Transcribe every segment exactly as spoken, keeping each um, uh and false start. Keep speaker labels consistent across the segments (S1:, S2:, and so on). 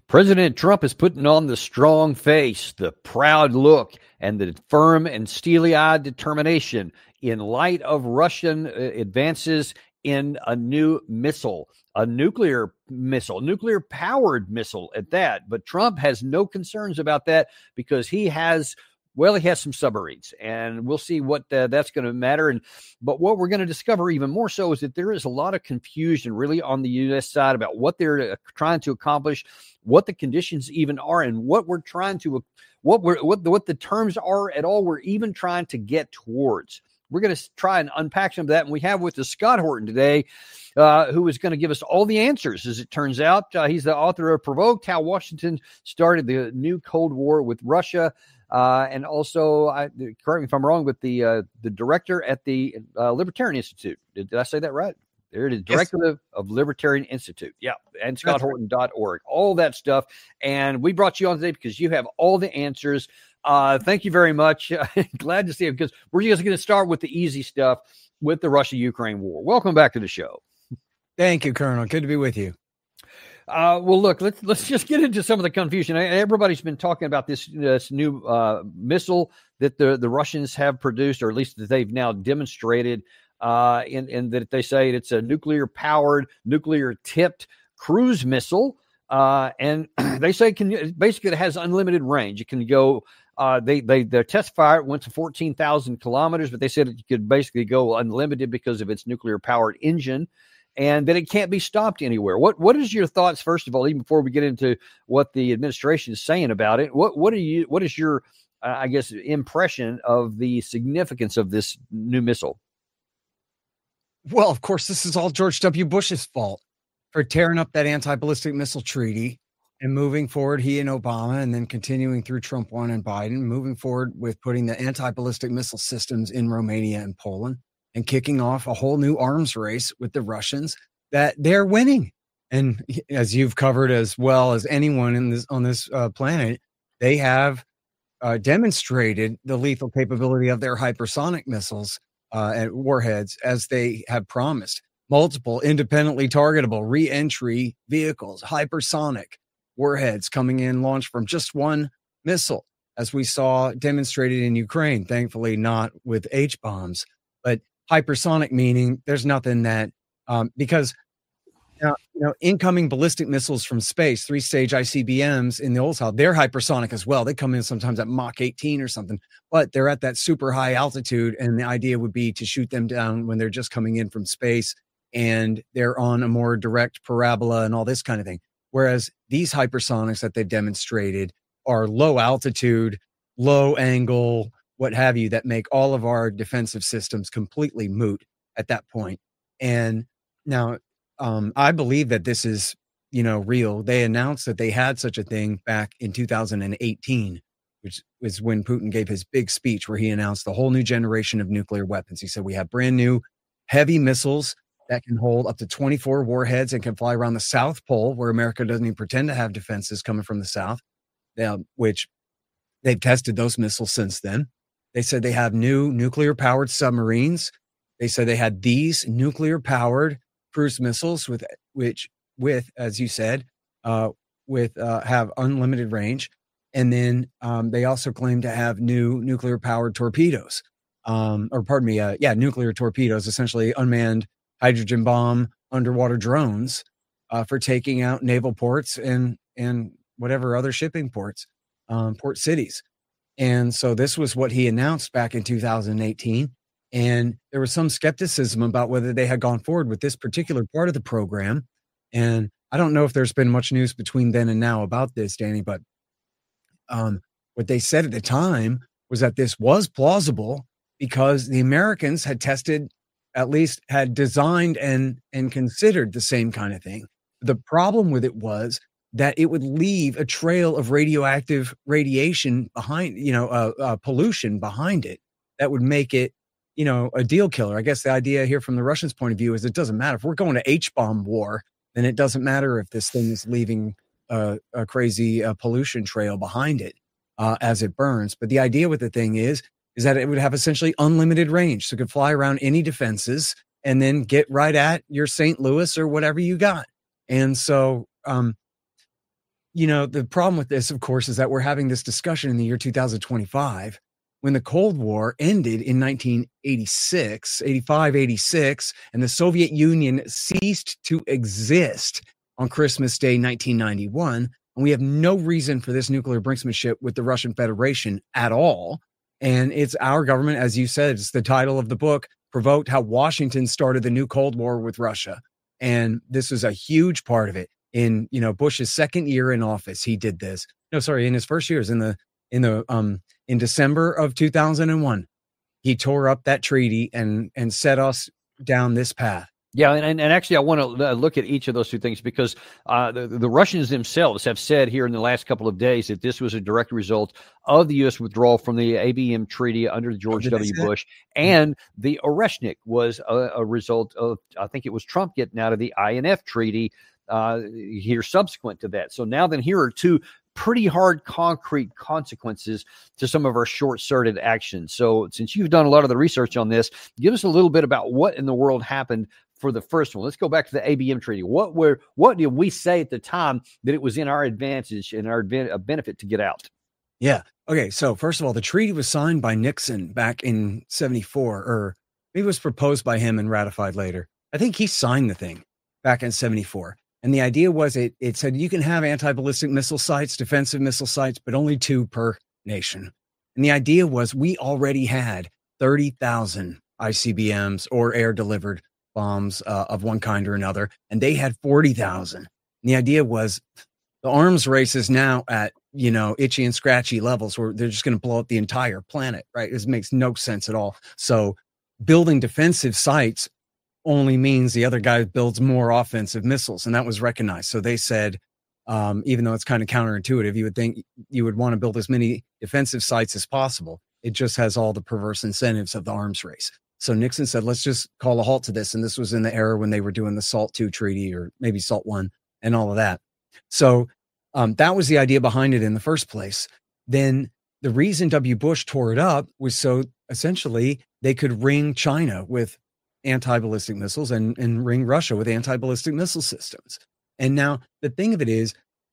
S1: President Trump is putting on the strong face, the proud look, and the firm and steely-eyed determination in light of Russian advances in a new missile, a nuclear missile, nuclear-powered missile at that. But Trump has no concerns about that because he has, well, he has some submarines, and we'll see what uh, that's going to matter. And but what we're going to discover even more so is that there is a lot of confusion really on the U S side about what they're uh, trying to accomplish, what the conditions even are, and what we're trying to, what we're, what the, what the terms are at all we're even trying to get towards. We're going to try and unpack some of that. And we have with us Scott Horton today, uh, who is going to give us all the answers, as it turns out. Uh, he's the author of Provoked, How Washington Started the New Cold War with Russia. Uh, and also, I, correct me if I'm wrong, but the uh, the director at the uh, Libertarian Institute. Did, did I say that right? There it is, director yes. of, of Libertarian Institute. Yeah, and scott horton dot org. All that stuff. And we brought you on today because you have all the answers. Uh, thank you very much. Glad to see you, because we're just going to start with the easy stuff with the Russia-Ukraine war. Welcome back to the show.
S2: Thank you, Colonel. Good to be with you.
S1: Uh, well, look, let's let's just get into some of the confusion. Everybody's been talking about this, this new uh, missile that the, the Russians have produced, or at least that they've now demonstrated, uh, in, in that they say it's a nuclear-powered, nuclear-tipped cruise missile. Uh, and they say it can basically it has unlimited range. It can go. Uh, they they their test fire went to fourteen thousand kilometers, but they said it could basically go unlimited because of its nuclear-powered engine, and that it can't be stopped anywhere. What what is your thoughts, first of all, even before we get into what the administration is saying about it? What what are you what is your uh, I guess impression of the significance of this new missile?
S2: Well, of course, this is all George W. Bush's fault for tearing up that anti-ballistic missile treaty and moving forward, he and Obama, and then continuing through Trump one and Biden, moving forward with putting the anti-ballistic missile systems in Romania and Poland, and kicking off a whole new arms race with the Russians that they're winning. And as you've covered as well as anyone in this on this uh, planet, they have uh, demonstrated the lethal capability of their hypersonic missiles uh, and warheads, as they have promised. Multiple independently targetable re-entry vehicles, hypersonic warheads coming in, launched from just one missile, as we saw demonstrated in Ukraine, thankfully not with H-bombs. But hypersonic meaning there's nothing that, um, because uh, you know, incoming ballistic missiles from space, three-stage I C B Ms in the old style, they're hypersonic as well. They come in sometimes at Mach eighteen or something, but they're at that super high altitude, and the idea would be to shoot them down when they're just coming in from space, and they're on a more direct parabola and all this kind of thing. Whereas these hypersonics that they've demonstrated are low altitude, low angle, what have you, that make all of our defensive systems completely moot at that point. And now um, I believe that this is, you know, real. They announced that they had such a thing back in two thousand eighteen, which was when Putin gave his big speech where he announced the whole new generation of nuclear weapons. He said, we have brand new heavy missiles that can hold up to twenty-four warheads and can fly around the South Pole, where America doesn't even pretend to have defenses coming from the South, uh, which they've tested those missiles since then. They said they have new nuclear-powered submarines. They said they had these nuclear-powered cruise missiles, with which, with as you said, uh, with uh, have unlimited range. And then um, they also claim to have new nuclear-powered torpedoes, um, or pardon me, uh, yeah, nuclear torpedoes, essentially unmanned hydrogen bomb underwater drones uh, for taking out naval ports and and whatever other shipping ports, um, port cities. And so this was what he announced back in two thousand eighteen. And there was some skepticism about whether they had gone forward with this particular part of the program. And I don't know if there's been much news between then and now about this, Danny, but um, what they said at the time was that this was plausible because the Americans had tested, at least had designed and and considered the same kind of thing. The problem with it was that it would leave a trail of radioactive radiation behind, you know, uh, uh, pollution behind it that would make it, you know, a deal killer. I guess the idea here from the Russians' point of view is it doesn't matter. If we're going to H-bomb war, then it doesn't matter if this thing is leaving uh, a crazy uh, pollution trail behind it uh, as it burns. But the idea with the thing is, is that it would have essentially unlimited range. So it could fly around any defenses and then get right at your Saint Louis or whatever you got. And so, um, you know, the problem with this, of course, is that we're having this discussion in the year two thousand twenty-five when the Cold War ended in nineteen eighty-six, eighty-five, eighty-six, and the Soviet Union ceased to exist on Christmas Day, nineteen ninety-one. And we have no reason for this nuclear brinksmanship with the Russian Federation at all. And it's our government, as you said, it's the title of the book, provoked how Washington started the new Cold War with Russia. And this was a huge part of it. In, you know, Bush's second year in office, he did this. No, sorry, in his first years, in the in the um in December of two thousand one, he tore up that treaty and and set us down this path.
S1: Yeah, and, and actually, I want to look at each of those two things because uh, the, the Russians themselves have said here in the last couple of days that this was a direct result of the U S withdrawal from the A B M Treaty under George W. Bush, and the Oreshnik was a, a result of, I think it was Trump getting out of the I N F Treaty uh, here subsequent to that. So now then, here are two pretty hard concrete consequences to some of our short-sighted actions. So since you've done a lot of the research on this, give us a little bit about what in the world happened for the first one. Let's go back to the A B M Treaty. What were what did we say at the time that it was in our advantage and our benefit to get out?
S2: Yeah. Okay. So first of all, the treaty was signed by Nixon back in seventy-four, or maybe it was proposed by him and ratified later. I think he signed the thing back in seventy-four. And the idea was it it said you can have anti-ballistic missile sites, defensive missile sites, but only two per nation. And the idea was we already had thirty thousand I C B Ms or air-delivered bombs uh, of one kind or another, and they had forty thousand. And the idea was the arms race is now at, you know, itchy and scratchy levels where they're just going to blow up the entire planet, right? This makes no sense at all. So building defensive sites only means the other guy builds more offensive missiles, and that was recognized. So they said, um, even though it's kind of counterintuitive, you would think you would want to build as many defensive sites as possible. It just has all the perverse incentives of the arms race. So Nixon said, let's just call a halt to this. And this was in the era when they were doing the SALT two treaty, or maybe SALT one and all of that. So um, that was the idea behind it in the first place. Then the reason W. Bush tore it up was so essentially they could ring China with anti-ballistic missiles and, and ring Russia with anti-ballistic missile systems. And now the thing of it is,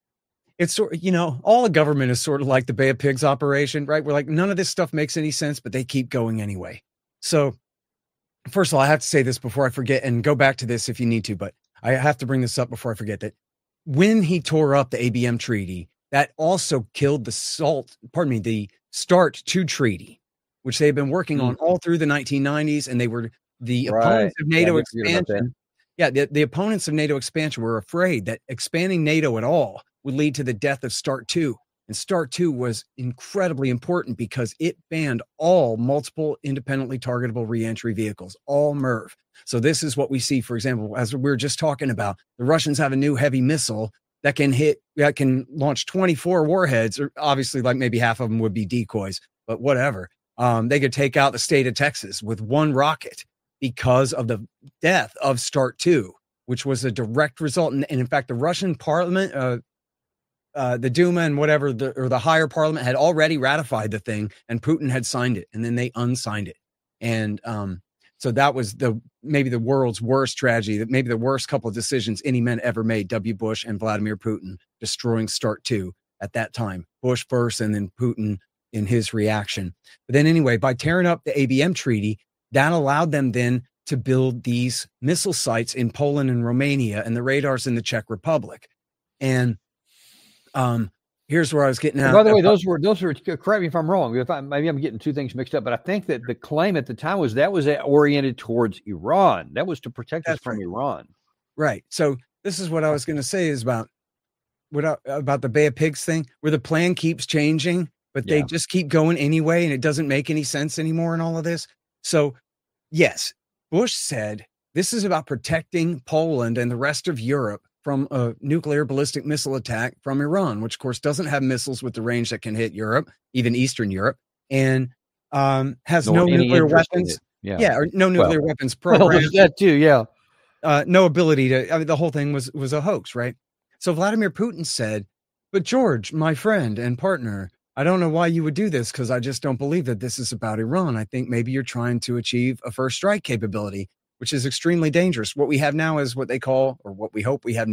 S2: it's sort of, you know, all a government is sort of like the Bay of Pigs operation, right? We're like, none of this stuff makes any sense, but they keep going anyway. So first of all, I have to say this before I forget, and go back to this if you need to, but I have to bring this up before I forget that when he tore up the A B M Treaty, that also killed the SALT, pardon me, the START two Treaty, which they had been working on all through the nineteen nineties, and they were the right. opponents of NATO yeah, expansion. Yeah, the, the opponents of NATO expansion were afraid that expanding NATO at all would lead to the death of START two. And START two was incredibly important because it banned all multiple independently targetable reentry vehicles, all M I R V. So this is what we see, for example, as we were just talking about, the Russians have a new heavy missile that can hit, that can launch twenty-four warheads, or obviously like maybe half of them would be decoys, but whatever. Um, they could take out the state of Texas with one rocket because of the death of START two, which was a direct result. And, and in fact, the Russian parliament, uh, Uh, the Duma and whatever, the, or the higher parliament had already ratified the thing, and Putin had signed it, and then they unsigned it. And um, so that was the maybe the world's worst tragedy, that maybe the worst couple of decisions any men ever made, W. Bush and Vladimir Putin, destroying START two at that time. Bush first, and then Putin in his reaction. But then anyway, by tearing up the A B M Treaty, that allowed them then to build these missile sites in Poland and Romania, and the radars in the Czech Republic. And Um, here's where I was getting at.
S1: By the way, those were, those were, correct me if I'm wrong, if I, maybe I'm getting two things mixed up, but I think that the claim at the time was that was oriented towards Iran. That was to protect That's us from right. Iran.
S2: Right. So this is what I was going to say is about, what I, about the Bay of Pigs thing, where the plan keeps changing, but yeah. they just keep going anyway, and it doesn't make any sense anymore in all of this. So yes, Bush said, this is about protecting Poland and the rest of Europe from a nuclear ballistic missile attack from Iran, which of course doesn't have missiles with the range that can hit Europe, even Eastern Europe, and um, has no, no nuclear weapons.
S1: Yeah.
S2: yeah, or no nuclear well, weapons program.
S1: Well, that too, yeah.
S2: Uh, no ability to, I mean, the whole thing was, was a hoax, right? So Vladimir Putin said, but George, my friend and partner, I don't know why you would do this, because I just don't believe that this is about Iran. I think maybe you're trying to achieve a first strike capability, which is extremely dangerous. What we have now is what they call, or what we hope we have now,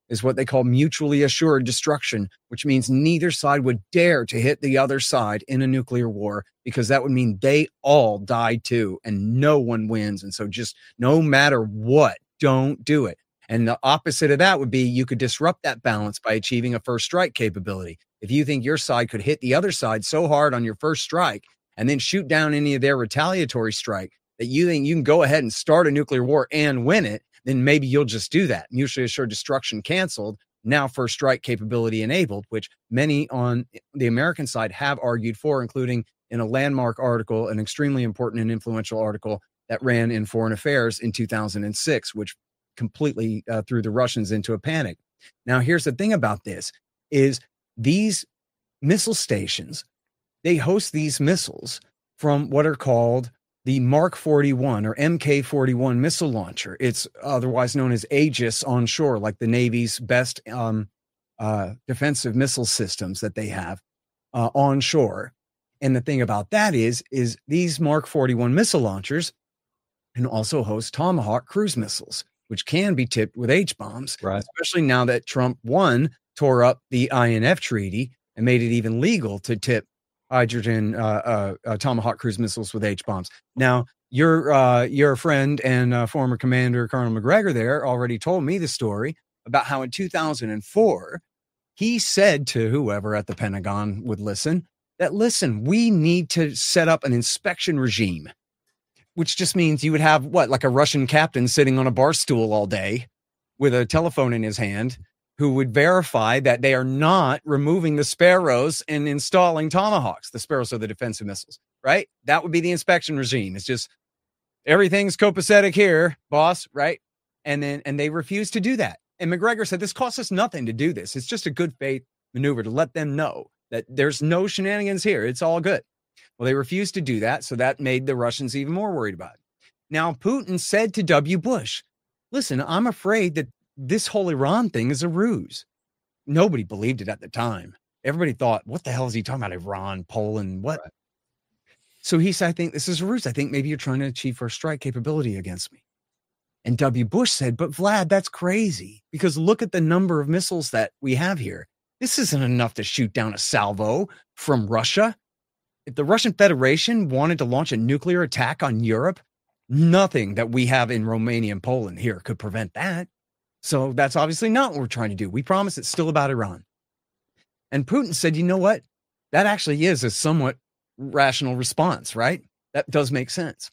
S2: is what they call mutually assured destruction, which means neither side would dare to hit the other side in a nuclear war, because that would mean they all die too and no one wins. And so just no matter what, don't do it. And the opposite of that would be you could disrupt that balance by achieving a first strike capability. If you think your side could hit the other side so hard on your first strike and then shoot down any of their retaliatory strike that you think you can go ahead and start a nuclear war and win it, then maybe you'll just do that. Mutually assured destruction canceled. Now first strike capability enabled, which many on the American side have argued for, including in a landmark article, an extremely important and influential article that ran in Foreign Affairs in two thousand six, which completely uh, threw the Russians into a panic. Now, here's the thing about this is these missile stations, they host these missiles from what are called the Mark forty-one or M K forty-one missile launcher. It's otherwise known as Aegis onshore, like the Navy's best um, uh, defensive missile systems that they have uh, onshore. And the thing about that is, is these Mark forty-one missile launchers can also host Tomahawk cruise missiles, which can be tipped with H-bombs,
S1: right.
S2: Especially now that Trump, one, tore up the I N F treaty and made it even legal to tip hydrogen uh, uh, uh, Tomahawk cruise missiles with H-bombs. Now, your uh, your friend and uh, former commander, Colonel McGregor there, already told me the story about how in two thousand four, he said to whoever at the Pentagon would listen, that, listen, we need to set up an inspection regime, which just means you would have, what, like a Russian captain sitting on a bar stool all day with a telephone in his hand, who would verify that they are not removing the Sparrows and installing Tomahawks. The Sparrows are the defensive missiles, right? That would be the inspection regime. It's just everything's copacetic here, boss, right? And then and they refused to do that. And McGregor said, this costs us nothing to do this. It's just a good faith maneuver to let them know that there's no shenanigans here. It's all good. Well, they refused to do that, so that made the Russians even more worried about it. Now, Putin said to W. Bush, listen, I'm afraid that this whole Iran thing is a ruse. Nobody believed it at the time. Everybody thought, what the hell is he talking about? Iran, Poland, what? Right. So he said, I think this is a ruse. I think maybe you're trying to achieve first strike capability against me. And W. Bush said, but Vlad, that's crazy, because look at the number of missiles that we have here. This isn't enough to shoot down a salvo from Russia. If the Russian Federation wanted to launch a nuclear attack on Europe, nothing that we have in Romania and Poland here could prevent that. So that's obviously not what we're trying to do. We promise it's still about Iran. And Putin said, you know what? That actually is a somewhat rational response, right? That does make sense.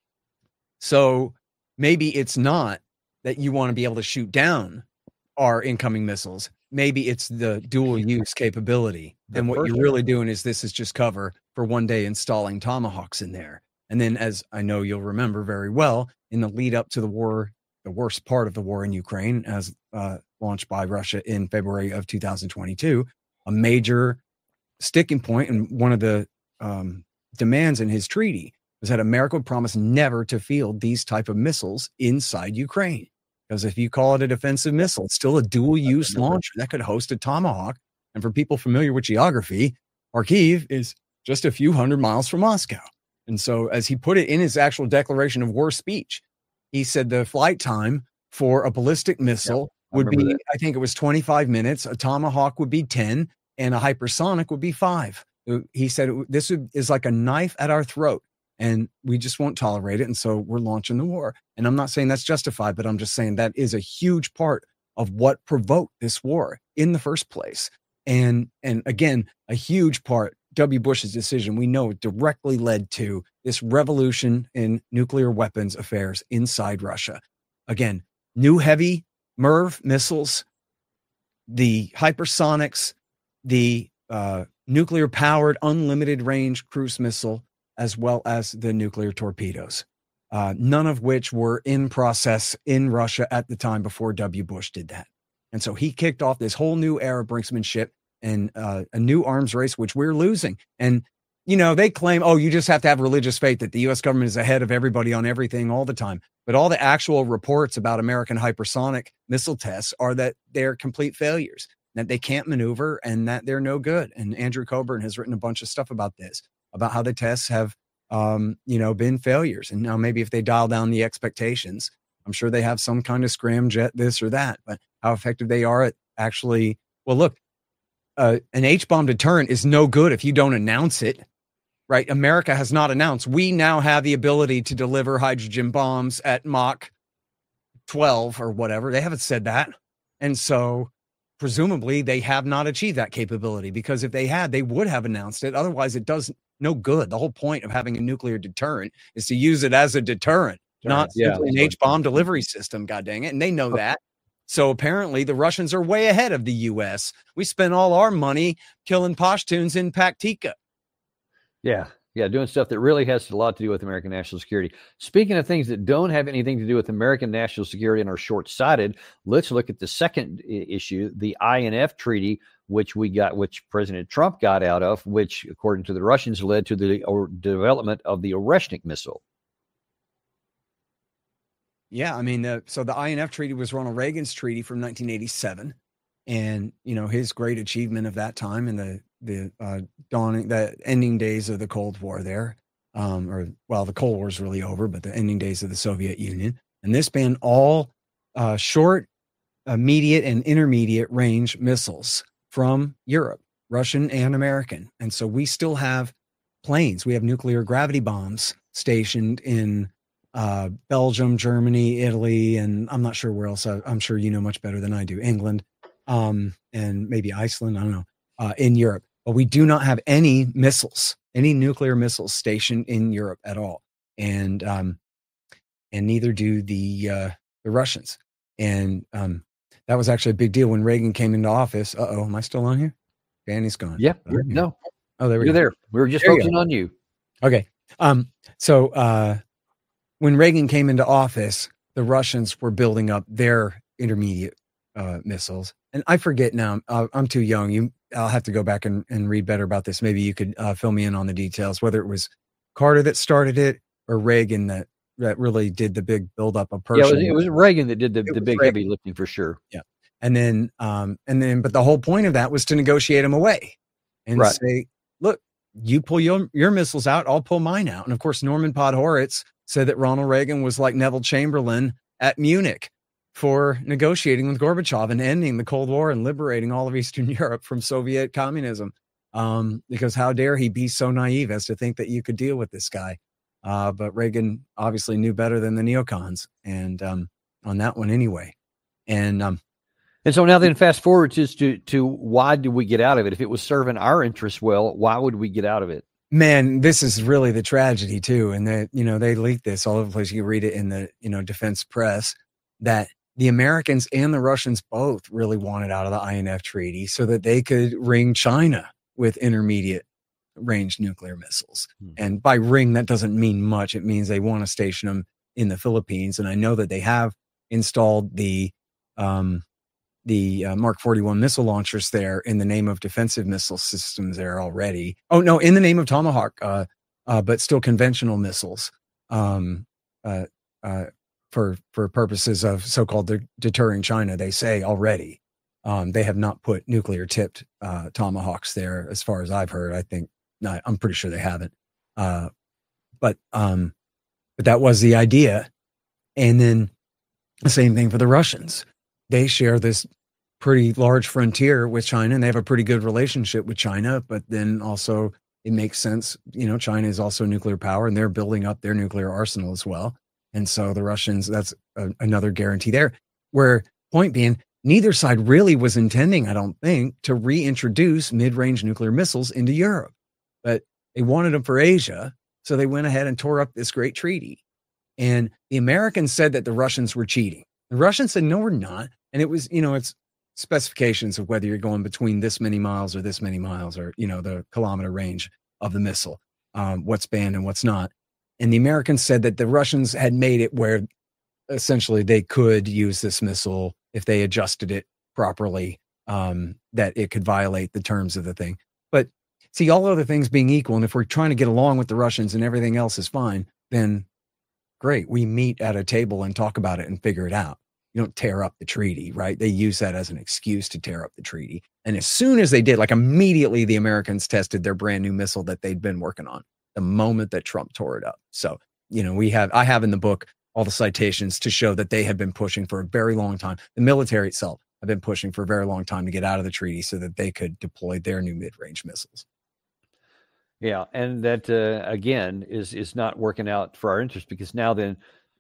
S2: So maybe it's not that you want to be able to shoot down our incoming missiles. Maybe it's the dual use capability. The and what you're really doing is this is just cover for one day installing Tomahawks in there. And then, as I know you'll remember very well, in the lead up to the war, the worst part of the war in Ukraine, as uh, launched by Russia in February of two thousand twenty-two, a major sticking point and one of the um, demands in his treaty was that America would promise never to field these type of missiles inside Ukraine. Because if you call it a defensive missile, it's still a dual-use launcher that could host a Tomahawk. And for people familiar with geography, Kharkiv is just a few hundred miles from Moscow. And so as he put it in his actual declaration of war speech, he said the flight time for a ballistic missile yeah, would be, that. I think it was twenty-five minutes. A Tomahawk would be ten, and a hypersonic would be five. He said this is like a knife at our throat, and we just won't tolerate it. And so we're launching the war. And I'm not saying that's justified, but I'm just saying that is a huge part of what provoked this war in the first place. And, and again, a huge part, W. Bush's decision, we know directly led to this revolution in nuclear weapons affairs inside Russia. Again, new heavy MIRV missiles, the hypersonics, the uh, nuclear powered unlimited range cruise missile, as well as the nuclear torpedoes, uh, none of which were in process in Russia at the time before W. Bush did that. And so he kicked off this whole new era of brinksmanship and uh, a new arms race, which we're losing. And, you know, they claim, oh, you just have to have religious faith that the U S government is ahead of everybody on everything all the time. But all the actual reports about American hypersonic missile tests are that they're complete failures, that they can't maneuver and that they're no good. And Andrew Coburn has written a bunch of stuff about this, about how the tests have, um, you know, been failures. And now maybe if they dial down the expectations, I'm sure they have some kind of scramjet, this or that, but how effective they are at actually, well, look, uh, an H-bomb deterrent is no good if you don't announce it, right? America has not announced. We now have the ability to deliver hydrogen bombs at Mach twelve or whatever. They haven't said that. And so presumably they have not achieved that capability, because if they had, they would have announced it. Otherwise, it does no good. The whole point of having a nuclear deterrent is to use it as a deterrent, not
S1: yeah,
S2: simply an H-bomb delivery system, god dang it. And they know that. So apparently the Russians are way ahead of the U S. We spent all our money killing Pashtuns in Paktika.
S1: Yeah. Yeah, doing stuff that really has a lot to do with American national security. Speaking of things that don't have anything to do with American national security and are short-sighted, let's look at the second I- issue, the I N F treaty, which we got, which President Trump got out of, which, according to the Russians, led to the or, development of the Oreshnik missile.
S2: Yeah, I mean, the, so the I N F treaty was Ronald Reagan's treaty from nineteen eighty-seven, and you know his great achievement of that time in the the uh, dawning, the ending days of the Cold War there, um, or well, the Cold War is really over, but the ending days of the Soviet Union, and this banned all uh, short, immediate, and intermediate range missiles from Europe, Russian and American, and so we still have planes. We have nuclear gravity bombs stationed in uh, Belgium, Germany, Italy, and I'm not sure where else. I, I'm sure you know much better than I do. England, um, and maybe Iceland. I don't know. Uh, in Europe, but we do not have any missiles, any nuclear missiles stationed in Europe at all, and um, and neither do the uh, the Russians. And um, that was actually a big deal when Reagan came into office. Uh oh, am I still on here? Danny's gone.
S1: Yeah,
S2: Oh,
S1: no.
S2: Oh, there we
S1: You're
S2: go.
S1: there. We were just
S2: There you
S1: focusing
S2: go.
S1: on you.
S2: Okay. Um, so uh, when Reagan came into office, the Russians were building up their intermediate uh, missiles. And I forget now, uh, I'm too young. You, I'll have to go back and, and read better about this. Maybe you could uh, fill me in on the details, whether it was Carter that started it or Reagan that, that really did the big buildup of
S1: Yeah, it
S2: Pershing.
S1: was, it was Reagan that did the,
S2: It
S1: the
S2: was
S1: big
S2: Reagan.
S1: heavy lifting for sure.
S2: Yeah. And then, um, and then, but the whole point of that was to negotiate them away and
S1: Right.
S2: say, look, you pull your, your missiles out, I'll pull mine out. And of course, Norman Podhoretz said that Ronald Reagan was like Neville Chamberlain at Munich for negotiating with Gorbachev and ending the Cold War and liberating all of Eastern Europe from Soviet communism. Um, because how dare he be so naive as to think that you could deal with this guy? Uh, but Reagan obviously knew better than the neocons, and um, on that one anyway. And um,
S1: And so now then fast forward just to, to why did we get out of it? If it was serving our interests well, why would we get out of it?
S2: man, this is really the tragedy too. And that, you know, they leaked this all over the place. You can read it in the, you know, defense press, that the Americans and the Russians both really wanted out of the I N F treaty so that they could ring China with intermediate range nuclear missiles.
S1: Hmm.
S2: And by ring, that doesn't mean much. It means they want to station them in the Philippines. And I know that they have installed the, um, the uh, Mark forty-one missile launchers there in the name of defensive missile systems there already. Oh, no, in the name of Tomahawk, uh, uh, but still conventional missiles um, uh, uh, for for purposes of so-called de- deterring China, they say already. Um, they have not put nuclear-tipped uh, Tomahawks there, as far as I've heard. I think, no, I'm pretty sure they haven't. Uh, but um, but that was the idea. And then the same thing for the Russians. They share this pretty large frontier with China, and they have a pretty good relationship with China. But then also it makes sense, you know, China is also a nuclear power, and they're building up their nuclear arsenal as well. And so the Russians, that's a, another guarantee there. Where, point being, neither side really was intending, I don't think, to reintroduce mid-range nuclear missiles into Europe. But they wanted them for Asia, so they went ahead and tore up this great treaty. And the Americans said that the Russians were cheating. The Russians said, no, we're not. And it was, you know, it's specifications of whether you're going between this many miles or this many miles, or, you know, the kilometer range of the missile, um, what's banned and what's not. And the Americans said that the Russians had made it where essentially they could use this missile if they adjusted it properly, um, that it could violate the terms of the thing. But see, all other things being equal, and if we're trying to get along with the Russians and everything else is fine, then great, we meet at a table and talk about it and figure it out. You don't tear up the treaty, right? They use that as an excuse to tear up the treaty. And as soon as they did, like immediately the Americans tested their brand new missile that they'd been working on the moment that Trump tore it up. So, you know, we have, I have in the book all the citations to show that they have been pushing for a very long time. The military itself have been pushing for a very long time to get out of the treaty so that they could deploy their new mid-range missiles.
S1: Yeah, and that uh, again is is not working out for our interest, because now then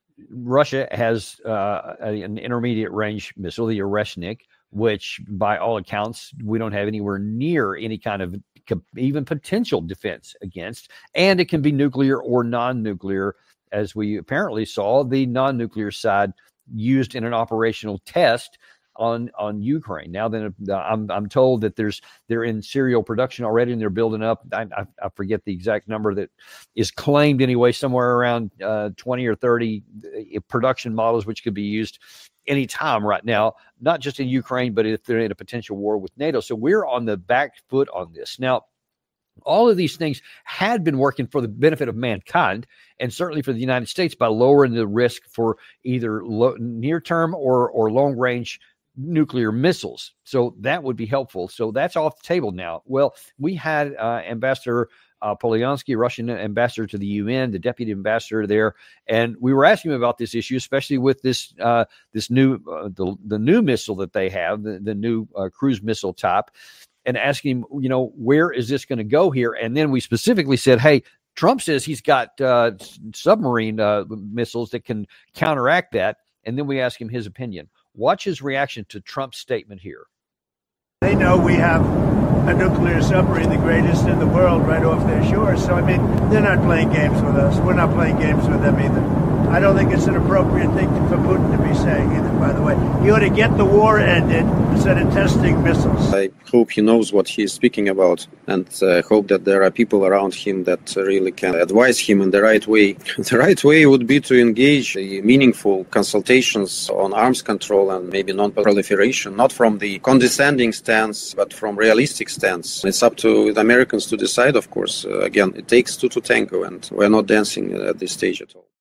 S1: Russia has uh, an intermediate range missile, the Oreshnik, which by all accounts we don't have anywhere near any kind of even potential defense against, and it can be nuclear or non-nuclear, as we apparently saw the non-nuclear side used in an operational test on on Ukraine. Now then, uh, I'm I'm told that there's they're in serial production already, and they're building up. I, I, I forget the exact number that is claimed anyway, somewhere around uh, twenty or thirty production models, which could be used anytime right now, not just in Ukraine, but if they're in a potential war with NATO. So we're on the back foot on this now. All of these things had been working for the benefit of mankind, and certainly for the United States, by lowering the risk for either lo- near-term or or long-range nuclear missiles. So that would be helpful. So that's off the table now. Well, we had uh, Ambassador uh, Polyansky, Russian ambassador to the U N, the deputy ambassador there, and we were asking him about this issue, especially with this uh, this new uh, the the new missile that they have, the, the new uh, cruise missile type, and asking him, you know, where is this going to go here? And then we specifically said, hey, Trump says he's got uh, submarine uh, missiles that can counteract that. And then we ask him his opinion. Watch his reaction to Trump's statement here.
S3: They know we have a nuclear submarine, the greatest in the world, right off their shores. So, I mean, they're not playing games with us. We're not playing games with them either. I don't think it's an appropriate thing for Putin to be saying either, by the way. He ought to get the war ended instead of testing missiles.
S4: I hope he knows what he's speaking about, and uh, hope that there are people around him that really can advise him in the right way. The right way would be to engage in meaningful consultations on arms control and maybe non-proliferation, not from the condescending stance, but from realistic stance. It's up to the Americans to decide, of course. Uh, again, it takes two to tango, and we're not dancing at this stage at all.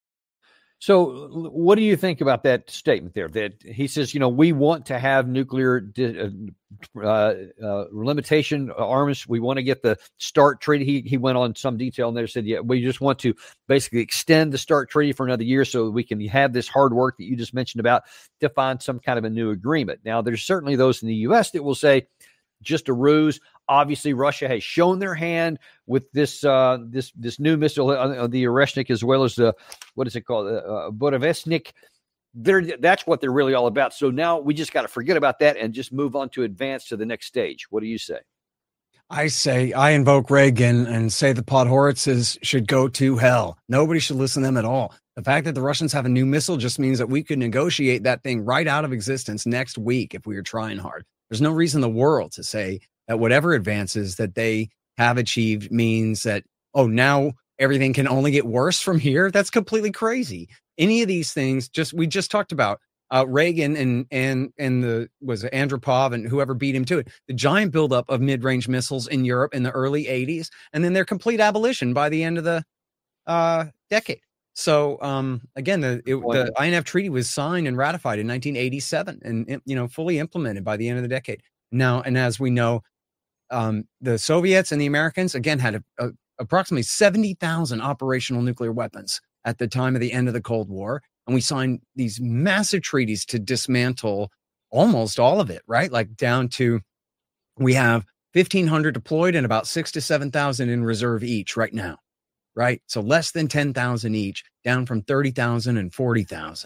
S1: So what do you think about that statement there, that he says, you know, we want to have nuclear uh, uh, limitation arms. We want to get the START treaty. He, he went on some detail in there, said, yeah, we just want to basically extend the START treaty for another year so we can have this hard work that you just mentioned about to find some kind of a new agreement. Now, there's certainly those in the U S that will say just a ruse. Obviously, Russia has shown their hand with this uh, this this new missile, uh, the Oreshnik, as well as the, what is it called, uh, Borovesnik. They're, that's what they're really all about. So now we just got to forget about that and just move on to advance to the next stage. What do you say?
S2: I say I invoke Reagan and say the Podhoritzes should go to hell. Nobody should listen to them at all. The fact that the Russians have a new missile just means that we could negotiate that thing right out of existence next week if we were trying hard. There's no reason in the world to say that whatever advances that they have achieved means that, oh, now everything can only get worse from here. That's completely crazy. Any of these things, just we just talked about uh, Reagan and and and the was it Andropov and whoever beat him to it. The giant buildup of mid-range missiles in Europe in the early eighties, and then their complete abolition by the end of the uh, decade. So um, again, the it, the I N F treaty was signed and ratified in nineteen eighty-seven, and you know fully implemented by the end of the decade. Now, and as we know, um, the Soviets and the Americans again had a, a, approximately seventy thousand operational nuclear weapons at the time of the end of the Cold War, and we signed these massive treaties to dismantle almost all of it. Right, like down to we have fifteen hundred deployed and about six to seven thousand in reserve each right now. Right. So less than ten thousand each, down from thirty thousand and forty thousand.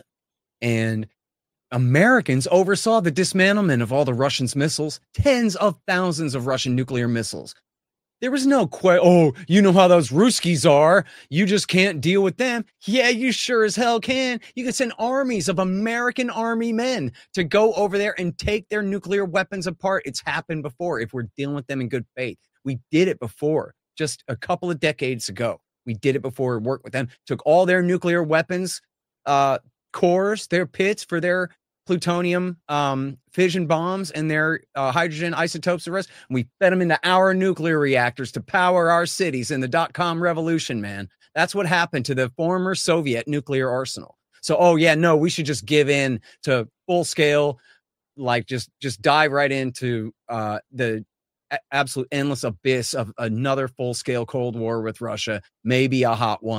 S2: And Americans oversaw the dismantlement of all the Russians' missiles, tens of thousands of Russian nuclear missiles. There was no que- oh, you know how those Ruskies are. You just can't deal with them. Yeah, you sure as hell can. You can send armies of American army men to go over there and take their nuclear weapons apart. It's happened before if we're dealing with them in good faith. We did it before, just a couple of decades ago. We did it before, worked with them, took all their nuclear weapons uh, cores, their pits for their plutonium um, fission bombs and their uh, hydrogen isotopes, the rest. And we fed them into our nuclear reactors to power our cities in the dot-com revolution, man. That's what happened to the former Soviet nuclear arsenal. So, oh, yeah, no, we should just give in to full scale, like just, just dive right into uh, the absolute endless abyss of another full-scale Cold War with Russia, maybe a hot one.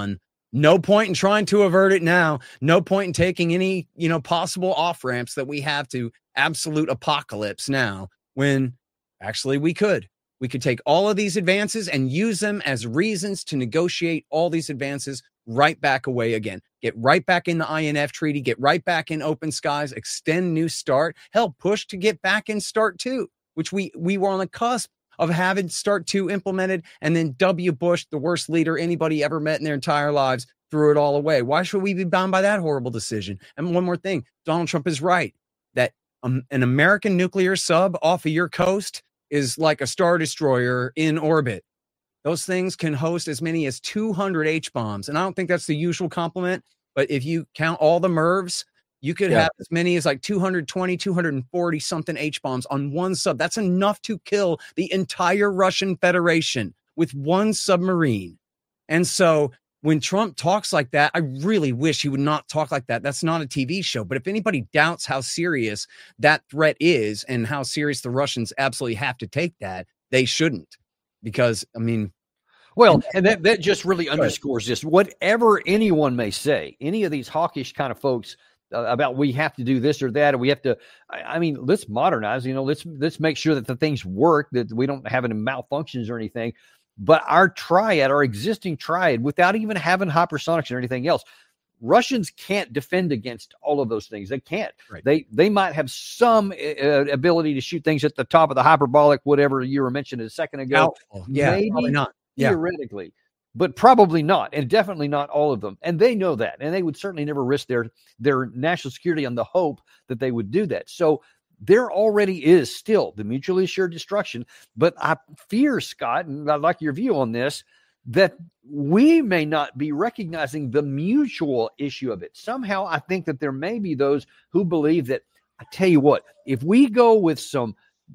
S2: No point in trying to avert it now. No point in taking any, you know, possible off ramps that we have to absolute apocalypse now, when actually we could. We could take all of these advances and use them as reasons to negotiate all these advances right back away again. Get right back in the I N F treaty, get right back in open skies, extend New START, hell, push to get back in START two, which we, we were on the cusp of having START two implemented, and then W. Bush, the worst leader anybody ever met in their entire lives, threw it all away. Why should we be bound by that horrible decision? And one more thing, Donald Trump is right that um, an American nuclear sub off of your coast is like a Star Destroyer in orbit. Those things can host as many as two hundred H-bombs. And I don't think that's the usual complement, but if you count all the M R Vs, you could yeah. have as many as like two hundred twenty, two hundred forty something H-bombs on one sub. That's enough to kill the entire Russian Federation with one submarine. And so when Trump talks like that, I really wish he would not talk like that. That's not a T V show. But if anybody doubts how serious that threat is and how serious the Russians absolutely have to take that, they shouldn't. Because, I mean,
S1: well, and that, that just really underscores this. Whatever anyone may say, any of these hawkish kind of folks uh, about we have to do this or that, or we have to, I, I mean, let's modernize, you know, let's, let's make sure that the things work, that we don't have any malfunctions or anything. But our triad, our existing triad, without even having hypersonics or anything else, Russians can't defend against all of those things. They can't. Right. They they might have some uh, ability to shoot things at the top of the hyperbolic, whatever you were mentioning a second ago.
S2: Doubtful. Yeah,
S1: maybe
S2: probably not. Yeah.
S1: Theoretically, but probably not, and definitely not all of them. And they know that, and they would certainly never risk their their national security on the hope that they would do that. So there already is still the mutually assured destruction. But I fear, Scott, and I'd like your view on this, that we may not be recognizing the mutual issue of it. Somehow I think that there may be those who believe that, I tell you what, if we go with some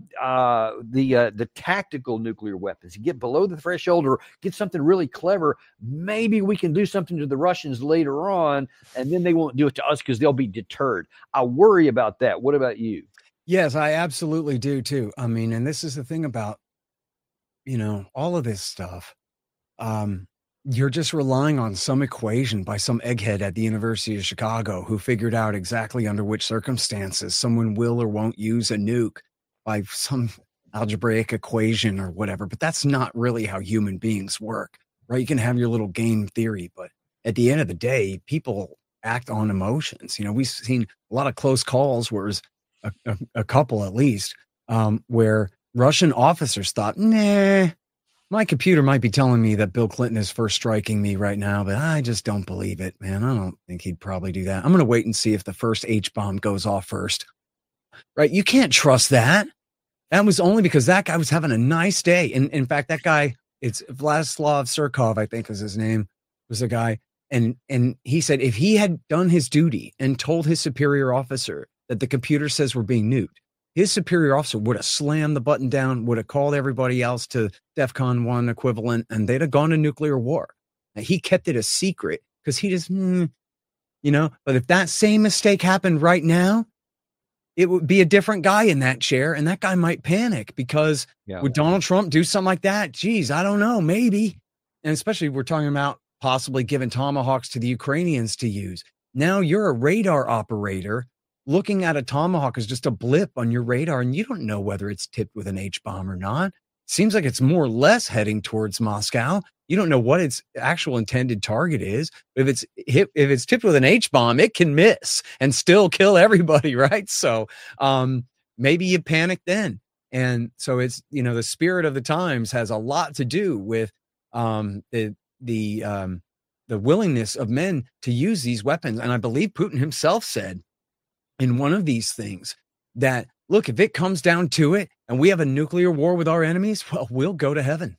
S1: uh, the uh, the tactical nuclear weapons, get below the threshold or get something really clever, maybe we can do something to the Russians later on, and then they won't do it to us because they'll be deterred. I worry about that. What about you?
S2: Yes, I absolutely do too. I mean, and this is the thing about, you know, all of this stuff. Um, you're just relying on some equation by some egghead at the University of Chicago who figured out exactly under which circumstances someone will or won't use a nuke by some algebraic equation or whatever. But that's not really how human beings work, right? You can have your little game theory, but at the end of the day, people act on emotions. You know, we've seen a lot of close calls where it's a, a, a couple at least, um, where Russian officers thought, nah, my computer might be telling me that Bill Clinton is first striking me right now, but I just don't believe it, man. I don't think he'd probably do that. I'm going to wait and see if the first H-bomb goes off first. Right? You can't trust that. That was only because that guy was having a nice day. And in fact, that guy, it's Vladislav Surkov, I think is his name, was a guy. And, and he said if he had done his duty and told his superior officer that the computer says we're being nuked, his superior officer would have slammed the button down, would have called everybody else to DEFCON one equivalent, and they'd have gone to nuclear war. Now, he kept it a secret because he just, mm, you know, but if that same mistake happened right now, it would be a different guy in that chair, and that guy might panic because yeah. Would Donald Trump do something like that? Geez, I don't know, maybe. And especially we're talking about possibly giving Tomahawks to the Ukrainians to use. Now you're a radar operator. Looking at a Tomahawk is just a blip on your radar, and you don't know whether it's tipped with an H-bomb or not. Seems like it's more or less heading towards Moscow. You don't know what its actual intended target is. If it's hit, if it's tipped with an H-bomb, it can miss and still kill everybody, right? So um, maybe you panic then. And so it's, you know, the spirit of the times has a lot to do with um, the the um, the willingness of men to use these weapons. And I believe Putin himself said in one of these things that, look, if it comes down to it and we have a nuclear war with our enemies, well, we'll go to heaven.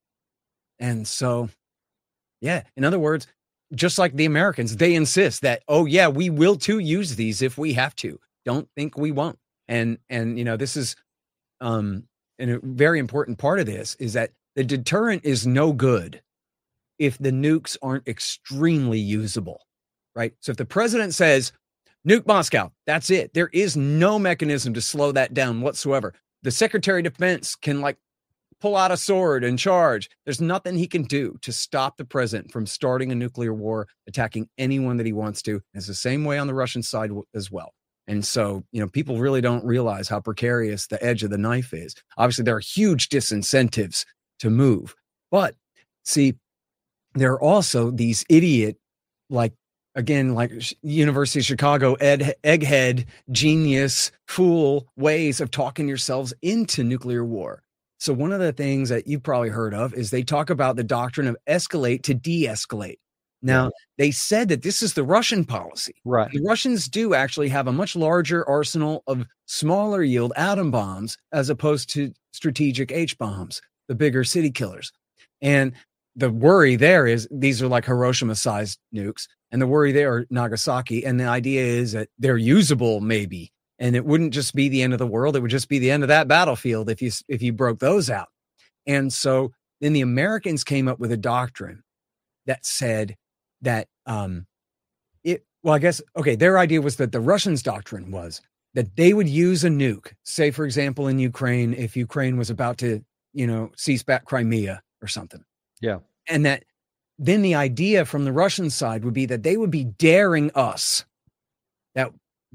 S2: And so, yeah, in other words, just like the Americans, they insist that, oh, yeah, we will too use these if we have to. Don't think we won't. And, and you know, this is um, and a very important part of this is that the deterrent is no good if the nukes aren't extremely usable, right? So if the president says, nuke Moscow, that's it. There is no mechanism to slow that down whatsoever. The Secretary of Defense can like pull out a sword and charge. There's nothing he can do to stop the president from starting a nuclear war, attacking anyone that he wants to. It's the same way on the Russian side as well. And so, you know, people really don't realize how precarious the edge of the knife is. Obviously, there are huge disincentives to move. But see, there are also these idiot, like, again, like University of Chicago, ed, egghead, genius, fool ways of talking yourselves into nuclear war. So one of the things that you've probably heard of is they talk about the doctrine of escalate to de-escalate. Now, they said that this is the Russian policy.
S1: Right.
S2: The Russians do actually have a much larger arsenal of smaller yield atom bombs as opposed to strategic H bombs, the bigger city killers. And the worry there is these are like Hiroshima-sized nukes, and the worry there are Nagasaki. And the idea is that they're usable, maybe, and it wouldn't just be the end of the world. It would just be the end of that battlefield if you if you broke those out. And so then the Americans came up with a doctrine that said that um, it, well, I guess, okay, their idea was that the Russians' doctrine was that they would use a nuke, say, for example, in Ukraine, if Ukraine was about to, you know, seize back Crimea or something.
S1: Yeah.
S2: And that then the idea from the Russian side would be that they would be daring us that,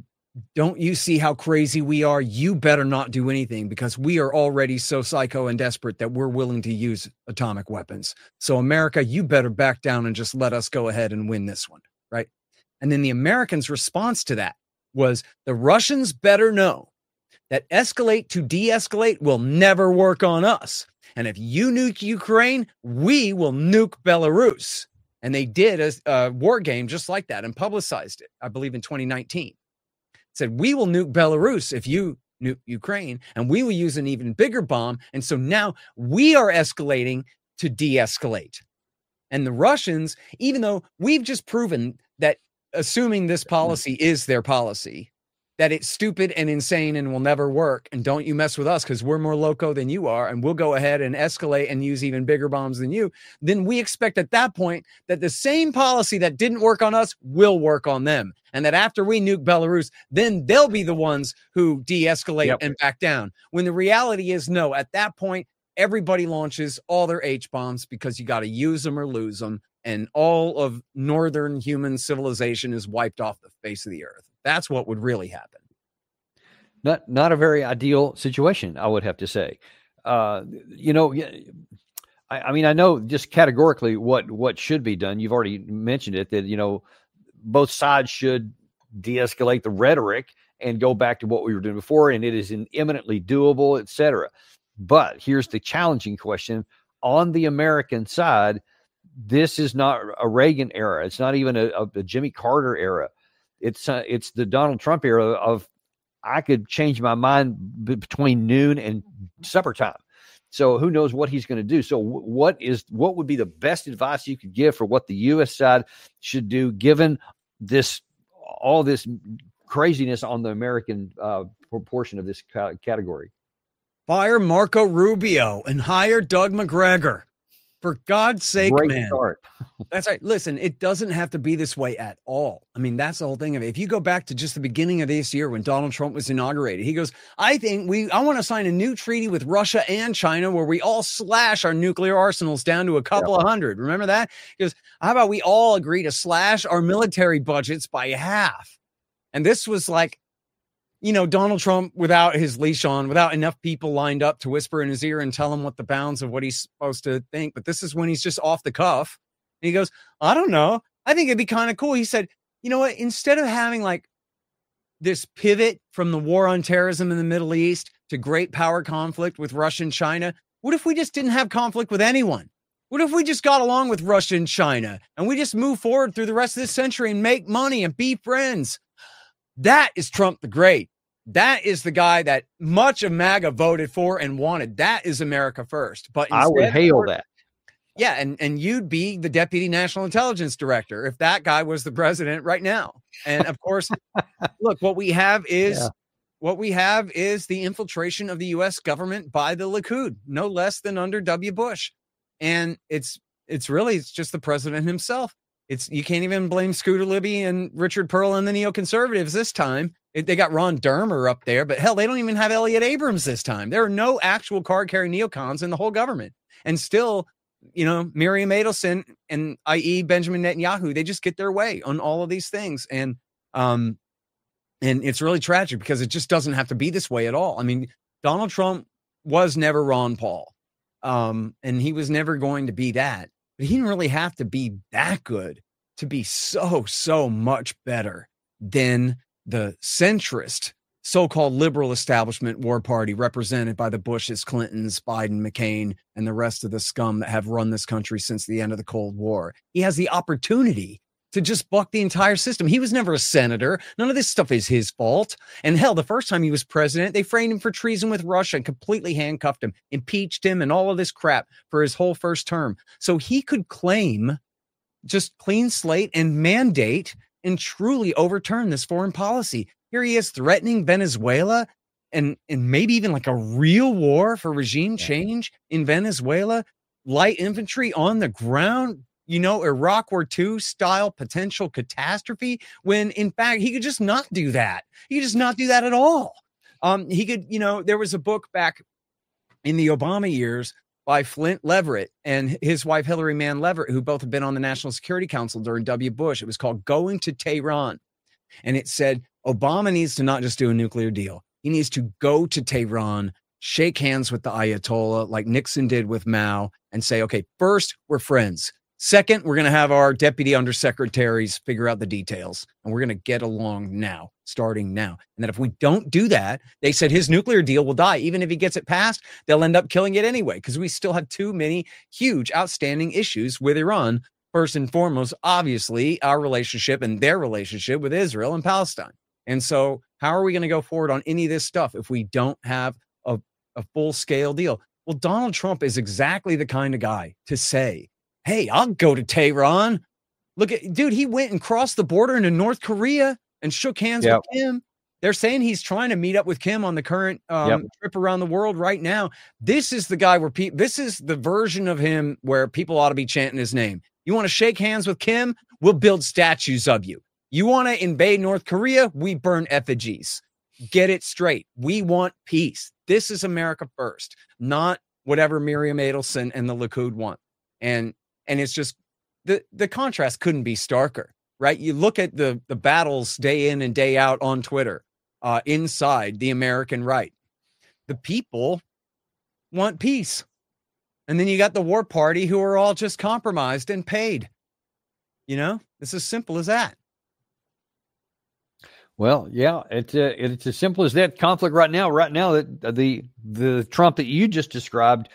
S2: don't you see how crazy we are? You better not do anything because we are already so psycho and desperate that we're willing to use atomic weapons. So America, you better back down and just let us go ahead and win this one, right? And then the Americans' response to that was the Russians better know that escalate to de-escalate will never work on us. And if you nuke Ukraine, we will nuke Belarus. And they did a, a war game just like that and publicized it, I believe, in twenty nineteen. Said, we will nuke Belarus if you nuke Ukraine, and we will use an even bigger bomb. And so now we are escalating to de-escalate. And the Russians, even though we've just proven that assuming this policy is their policy, that it's stupid and insane and will never work, and don't you mess with us because we're more loco than you are, and we'll go ahead and escalate and use even bigger bombs than you, then we expect at that point that the same policy that didn't work on us will work on them. And that after we nuke Belarus, then they'll be the ones who de-escalate yep. and back down. When the reality is, no, at that point, everybody launches all their H-bombs because you got to use them or lose them. And all of northern human civilization is wiped off the face of the earth. That's what would really happen.
S1: Not not a very ideal situation, I would have to say. Uh, you know, I, I mean, I know just categorically what, what should be done. You've already mentioned it, that, you know, both sides should de-escalate the rhetoric and go back to what we were doing before, and it is imminently doable, et cetera. But here's the challenging question. On the American side, this is not a Reagan era. It's not even a, a Jimmy Carter era. It's uh, it's the Donald Trump era of I could change my mind b- between noon and supper time. So who knows what he's going to do? So w- what is what would be the best advice you could give for what the U S side should do, given this all this craziness on the American uh, proportion of this ca- category?
S2: Fire Marco Rubio and hire Doug McGregor. For God's sake,
S1: Great
S2: man.
S1: Start.
S2: That's right. Listen, it doesn't have to be this way at all. I mean, that's the whole thing of it. If you go back to just the beginning of this year when Donald Trump was inaugurated, he goes, I think we, I want to sign a new treaty with Russia and China where we all slash our nuclear arsenals down to a couple yep. of hundred. Remember that? He goes, how about we all agree to slash our military budgets by half? And this was like, you know, Donald Trump without his leash on, without enough people lined up to whisper in his ear and tell him what the bounds of what he's supposed to think. But this is when he's just off the cuff. And he goes, I don't know. I think it'd be kind of cool. He said, you know what? Instead of having like this pivot from the war on terrorism in the Middle East to great power conflict with Russia and China, what if we just didn't have conflict with anyone? What if we just got along with Russia and China and we just move forward through the rest of this century and make money and be friends? That is Trump the Great. That is the guy that much of MAGA voted for and wanted. That is America first. But
S1: I would hail that.
S2: Yeah, and, and you'd be the Deputy National Intelligence Director if that guy was the president right now. And of course, look, what we have is yeah. what we have is the infiltration of the U S government by the Likud, no less than under W. Bush. And it's it's really it's just the president himself. It's you can't even blame Scooter Libby and Richard Pearl and the neoconservatives this time. They got Ron Dermer up there, but hell, they don't even have Elliot Abrams this time. There are no actual card-carrying neocons in the whole government. And still, you know, Miriam Adelson and that is. Benjamin Netanyahu, they just get their way on all of these things. And um, and it's really tragic because it just doesn't have to be this way at all. I mean, Donald Trump was never Ron Paul, um, and he was never going to be that. But he didn't really have to be that good to be so, so much better than the centrist so-called liberal establishment war party represented by the Bushes, Clintons, Biden, McCain, and the rest of the scum that have run this country since the end of the Cold War. He has the opportunity to just buck the entire system. He was never a senator. None of this stuff is his fault. And hell, the first time he was president, they framed him for treason with Russia and completely handcuffed him, impeached him, and all of this crap for his whole first term. So he could claim just clean slate and mandate and truly overturn this foreign policy. Here he is threatening Venezuela and, and maybe even like a real war for regime change in Venezuela, light infantry on the ground, you know, Iraq War Two style potential catastrophe, when in fact he could just not do that. He could just not do that at all. Um, he could, you know, there was a book back in the Obama years by Flint Leverett and his wife, Hillary Mann Leverett, who both have been on the National Security Council during W. Bush. It was called Going to Tehran. And it said, Obama needs to not just do a nuclear deal. He needs to go to Tehran, shake hands with the Ayatollah like Nixon did with Mao, and say, okay, first, we're friends. Second, we're going to have our deputy undersecretaries figure out the details, and we're going to get along now, starting now. And that if we don't do that, they said his nuclear deal will die. Even if he gets it passed, they'll end up killing it anyway, because we still have too many huge outstanding issues with Iran. First and foremost, obviously, our relationship and their relationship with Israel and Palestine. And so how are we going to go forward on any of this stuff if we don't have a, a full-scale deal? Well, Donald Trump is exactly the kind of guy to say, hey, I'll go to Tehran. Look at, dude, he went and crossed the border into North Korea and shook hands yep. with Kim. They're saying he's trying to meet up with Kim on the current um, yep. trip around the world right now. This is the guy where people, this is the version of him where people ought to be chanting his name. You want to shake hands with Kim? We'll build statues of you. You want to invade North Korea? We burn effigies. Get it straight. We want peace. This is America first, not whatever Miriam Adelson and the Likud want. And and it's just the the contrast couldn't be starker, right? You look at the the battles day in and day out on Twitter, uh, inside the American right. The people want peace. And then you got the war party who are all just compromised and paid. You know, it's as simple as that.
S1: Well, yeah, it's uh, it's as simple as that. Conflict right now, right now, that the the Trump that you just described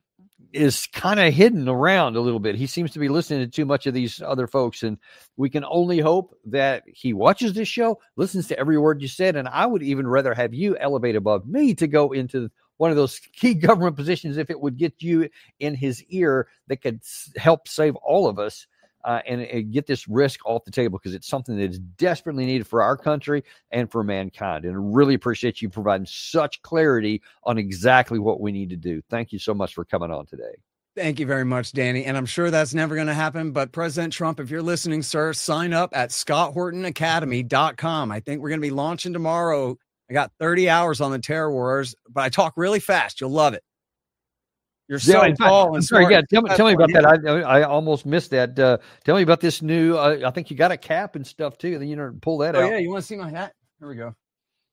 S1: is kind of hidden around a little bit. He seems to be listening to too much of these other folks, and we can only hope that he watches this show, listens to every word you said, and I would even rather have you elevate above me to go into one of those key government positions if it would get you in his ear that could help save all of us. Uh, and, and get this risk off the table, because it's something that is desperately needed for our country and for mankind. And I really appreciate you providing such clarity on exactly what we need to do. Thank you so much for coming on today.
S2: Thank you very much, Danny. And I'm sure that's never going to happen. But President Trump, if you're listening, sir, sign up at scott horton academy dot com. I think we're going to be launching tomorrow. I got thirty hours on the Terror Wars, but I talk really fast. You'll love it. You're so yeah, tall and
S1: I'm sorry. Yeah, tell me, tell me about that. I I almost missed that. Uh, tell me about this new. Uh, I think you got a cap and stuff too. Then you know, pull that
S2: oh,
S1: out.
S2: Yeah, you want to see my hat? Here we go.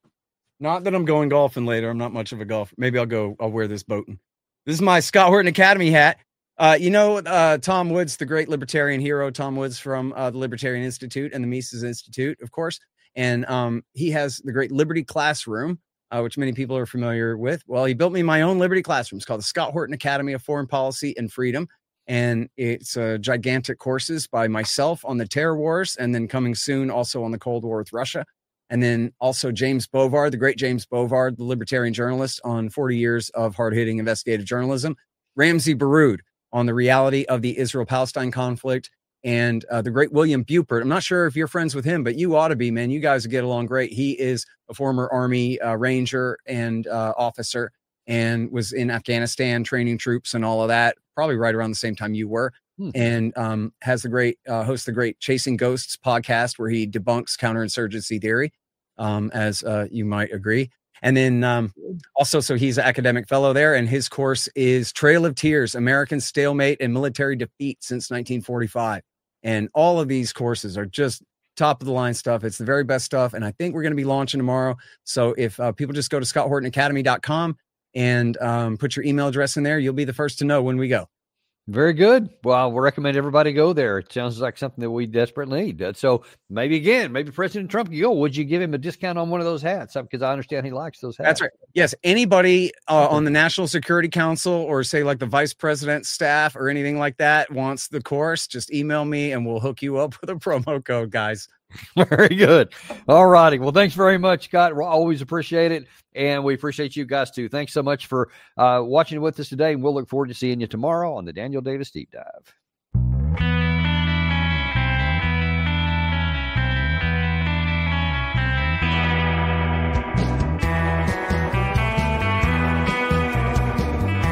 S2: Not that I'm going golfing later. I'm not much of a golfer. Maybe I'll go. I'll wear this boating. This is my Scott Horton Academy hat. Uh, you know, uh, Tom Woods, the great libertarian hero, Tom Woods from uh, the Libertarian Institute and the Mises Institute, of course, and um, he has the great Liberty Classroom. Uh, which many people are familiar with. Well, he built me my own Liberty Classroom. It's called the Scott Horton Academy of Foreign Policy and Freedom. And it's uh, gigantic courses by myself on the Terror Wars, and then coming soon also on the Cold War with Russia. And then also James Bovard, the great James Bovard, the libertarian journalist, on forty years of hard-hitting investigative journalism. Ramsey Baroud on the reality of the Israel-Palestine conflict. And uh, the great William Bupert. I'm not sure if you're friends with him, but you ought to be, man. You guys get along great. He is a former Army uh, Ranger and uh, officer, and was in Afghanistan training troops and all of that, probably right around the same time you were. Hmm. And um, has the great, uh, hosts the great Chasing Ghosts podcast, where he debunks counterinsurgency theory. um, as uh, you might agree. And then um, also, so he's an academic fellow there, and his course is Trail of Tears, American Stalemate and Military Defeat since nineteen forty-five. And all of these courses are just top of the line stuff. It's the very best stuff. And I think we're going to be launching tomorrow. So if uh, people just go to scott horton academy dot com and um, put your email address in there, you'll be the first to know when we go.
S1: Very good. Well, we recommend everybody go there. It sounds like something that we desperately need. So maybe again, maybe President Trump, you go, would you give him a discount on one of those hats? Because I understand he likes those hats.
S2: That's right. Yes. Anybody uh, on the National Security Council or say like the vice president's staff or anything like that wants the course, just email me and we'll hook you up with a promo code, guys.
S1: Very good. All righty. Well, thanks very much, Scott. We always appreciate it. And we appreciate you guys too. Thanks so much for uh, watching with us today. And we'll look forward to seeing you tomorrow on the Daniel Davis Deep Dive.